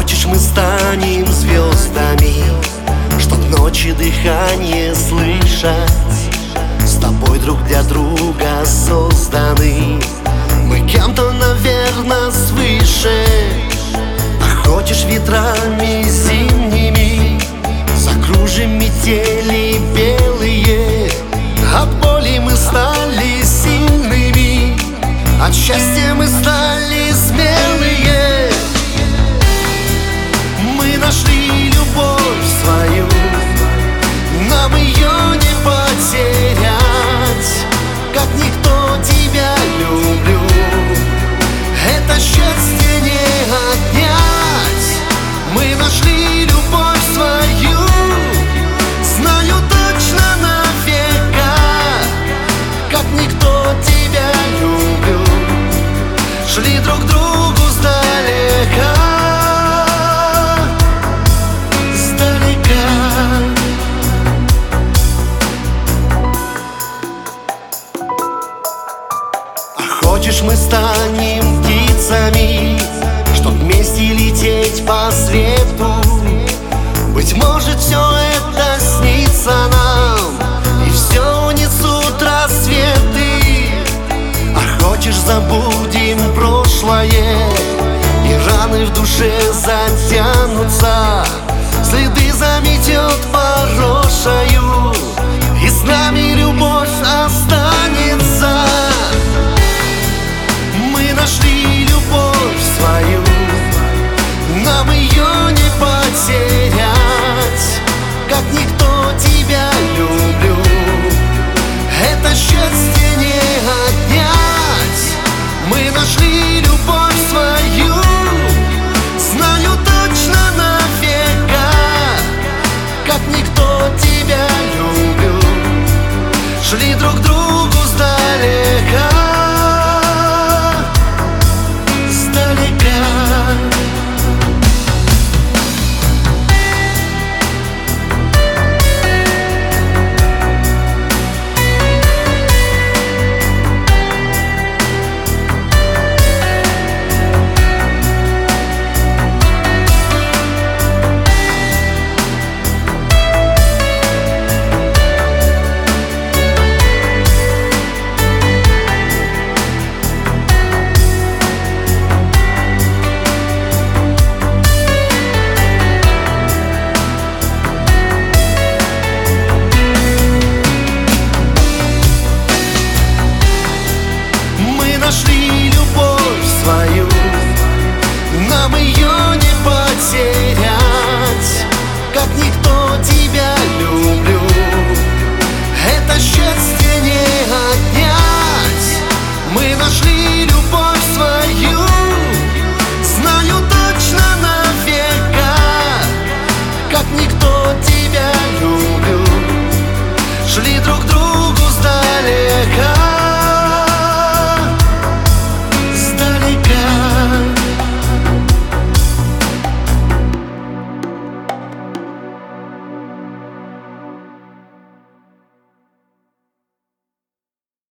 хочешь, мы станем звездами, чтоб ночи дыхание слышать. С тобой друг для друга созданы, мы кем-то, наверное, свыше. А хочешь, ветрами зимними закружим метели белые. От боли мы стали сильными, от счастья мы стали смелые. Мы нашли любовь свою, нам ее не потерять. Как никто тебя люблю, это счастье не отнять. Мы нашли любовь свою, знаю точно навека. Как никто тебя люблю, шли друг к другу сдалека. Хочешь, мы станем птицами, чтоб вместе лететь по свету. Быть может, все это снится нам, и все унесут рассветы. А хочешь, забудем прошлое, и раны в душе затянутся, следы заметет